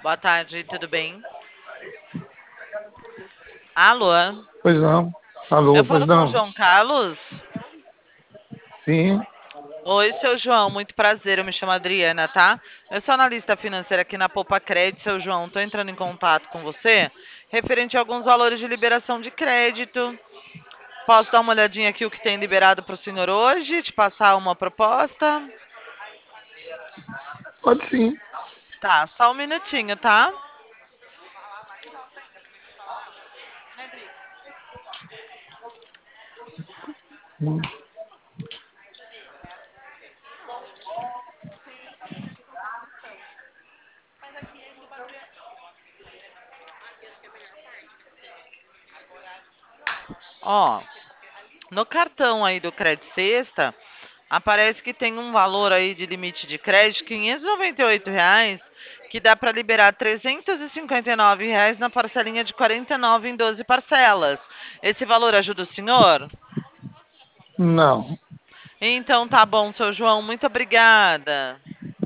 Boa tarde, tudo bem? Alô? Pois não. Eu Alô, pois falo com o não. João Carlos? Sim, Oi, seu João, muito prazer. Eu me chamo Adriana, tá? Eu sou analista financeira aqui na Poupa Crédito, seu João. Tô entrando em contato com você referente a alguns valores de liberação de crédito. Posso dar uma olhadinha aqui o que tem liberado para o senhor hoje? Te passar uma proposta? pode sim. Tá, só um minutinho, tá? Ó, no cartão aí do Credit Sexta, aparece que tem um valor aí de limite de crédito, R$ 598, que dá para liberar R$ 359 na parcelinha de 49 em 12 parcelas. Esse valor ajuda o senhor? Não. Então tá bom, seu João, muito obrigada.